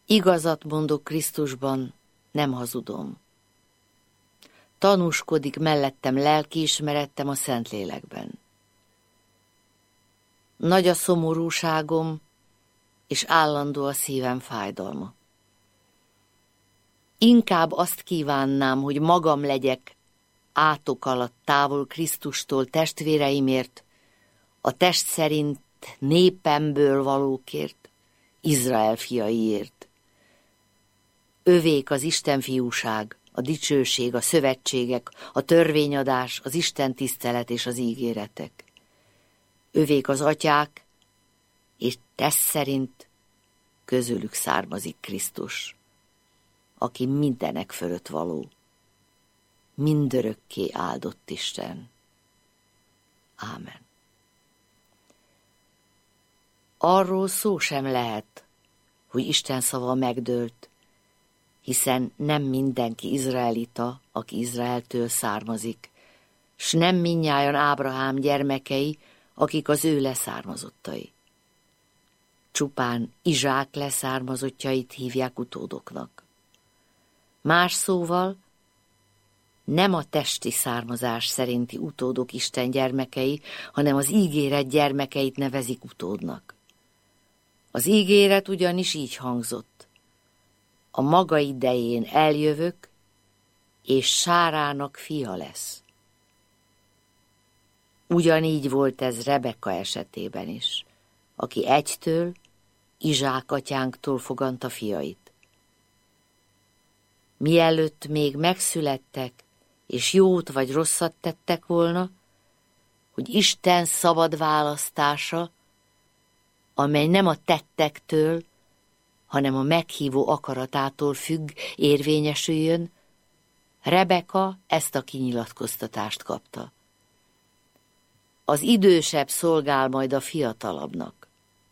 Igazat mondok Krisztusban, nem hazudom. Tanúskodik mellettem lelkiismerettem a Szentlélekben. Nagy a szomorúságom, és állandó a szívem fájdalma. Inkább azt kívánnám, hogy magam legyek átok alatt távol Krisztustól testvéreimért, a test szerint népemből valókért, Izrael fiaiért. Övék az Isten fiúság, a dicsőség, a szövetségek, a törvényadás, az Isten tisztelet és az ígéretek. Övék az atyák, és test szerint közülük származik Krisztus, aki mindenek fölött való, mindörökké áldott Isten. Ámen. Arról szó sem lehet, hogy Isten szava megdőlt, hiszen nem mindenki izraelita, aki Izraeltől származik, s nem mindnyájan Ábrahám gyermekei, akik az ő leszármazottai. Csupán Izsák leszármazottjait hívják utódoknak. Más szóval, nem a testi származás szerinti utódok Isten gyermekei, hanem az ígéret gyermekeit nevezik utódnak. Az ígéret ugyanis így hangzott: a maga idején eljövök, és Sárának fia lesz. Ugyanígy volt ez Rebeka esetében is, aki egytől, Izsák atyánktól foganta fiait. Mielőtt még megszülettek, és jót vagy rosszat tettek volna, hogy Isten szabad választása, amely nem a tettektől, hanem a meghívó akaratától függ, érvényesüljön, Rebeka ezt a kinyilatkoztatást kapta. Az idősebb szolgál majd a fiatalabbnak.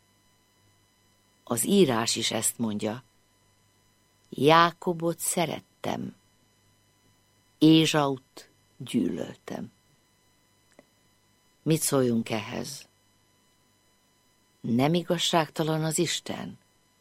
Az írás is ezt mondja: Jákobot szerettem, Ézsaut gyűlöltem. Mit szóljunk ehhez? Nem igazságtalan az Isten?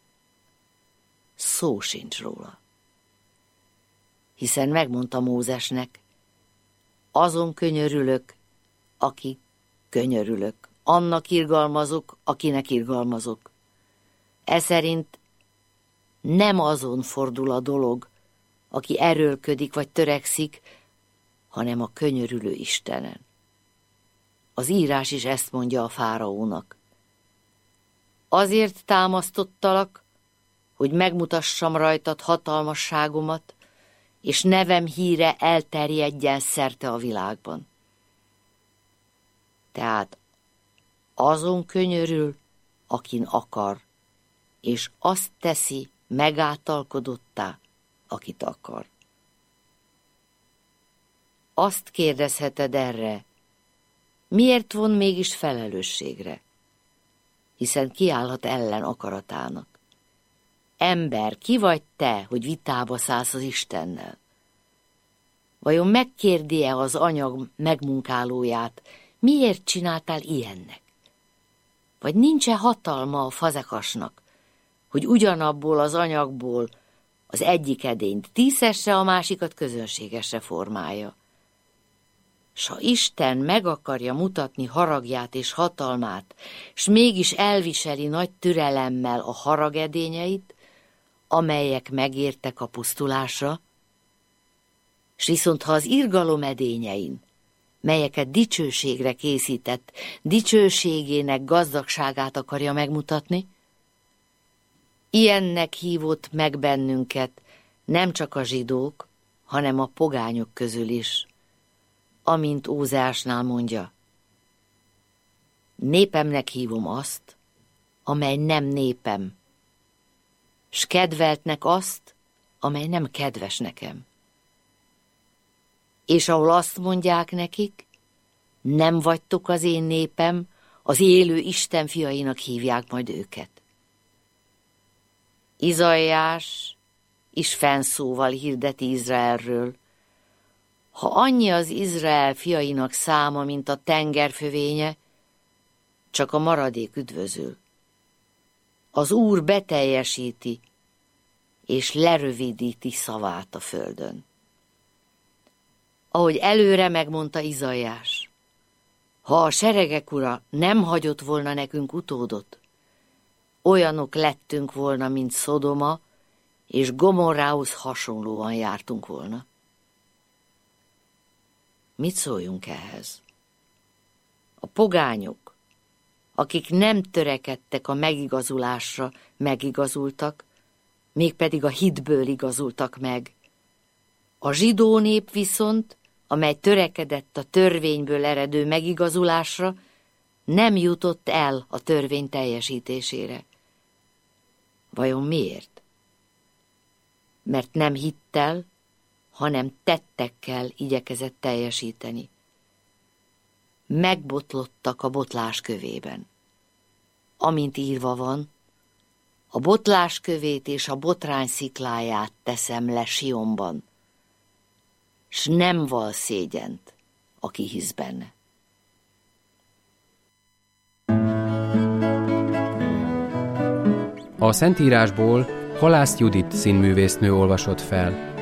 Szó sincs róla. Hiszen megmondta Mózesnek: azon könyörülök, aki könyörülök, annak irgalmazok, akinek irgalmazok. Eszerint nem azon fordul a dolog, aki erőlködik vagy törekszik, hanem a könyörülő Istenen. Az írás is ezt mondja a fáraónak: azért támasztottalak, hogy megmutassam rajtad hatalmasságomat, és nevem híre elterjedjen szerte a világban. Tehát azon könyörül, akin akar, és azt teszi megáltalkodottá, akit akar. Azt kérdezheted erre: miért von mégis felelősségre? Hiszen kiállhat ellen akaratának. Ember, ki vagy te, hogy vitába szállsz az Istennel? Vajon megkérdi-e az anyag megmunkálóját, miért csináltál ilyennek? Vagy nincs-e hatalma a fazekasnak, hogy ugyanabból az anyagból az egyik edényt tízesre, a másikat közönségesre formálja? S ha Isten meg akarja mutatni haragját és hatalmát, s mégis elviseli nagy türelemmel a haragedényeit, amelyek megértek a pusztulásra, s viszont ha az irgalom edényein, melyeket dicsőségre készített, dicsőségének gazdagságát akarja megmutatni, ilyennek hívott meg bennünket nem csak a zsidók, hanem a pogányok közül is, amint Ózeásnál mondja: népemnek hívom azt, amely nem népem, s kedveltnek azt, amely nem kedves nekem. És ahol azt mondják nekik: nem vagytok az én népem, az élő Isten fiainak hívják majd őket. Izaiás is fennszóval hirdeti Izraelről: ha annyi az Izrael fiainak száma, mint a tenger fövénye, csak a maradék üdvözül. Az Úr beteljesíti, és lerövidíti szavát a földön. Ahogy előre megmondta Izaiás, ha a seregek ura nem hagyott volna nekünk utódot, olyanok lettünk volna, mint Szodoma, és Gomorrához hasonlóan jártunk volna. Mit szóljunk ehhez? A pogányok, akik nem törekedtek a megigazulásra, megigazultak, mégpedig a hitből igazultak meg. A zsidó nép viszont, amely törekedett a törvényből eredő megigazulásra, nem jutott el a törvény teljesítésére. Vajon miért? Mert nem hittel, hanem tettekkel igyekezett teljesíteni. Megbotlottak a botlás kövében. Amint írva van, a botlás kövét és a botrány szikláját teszem le Sionban, s nem val szégyent, aki hisz benne. A Szentírásból Halász Judit színművésznő olvasott fel.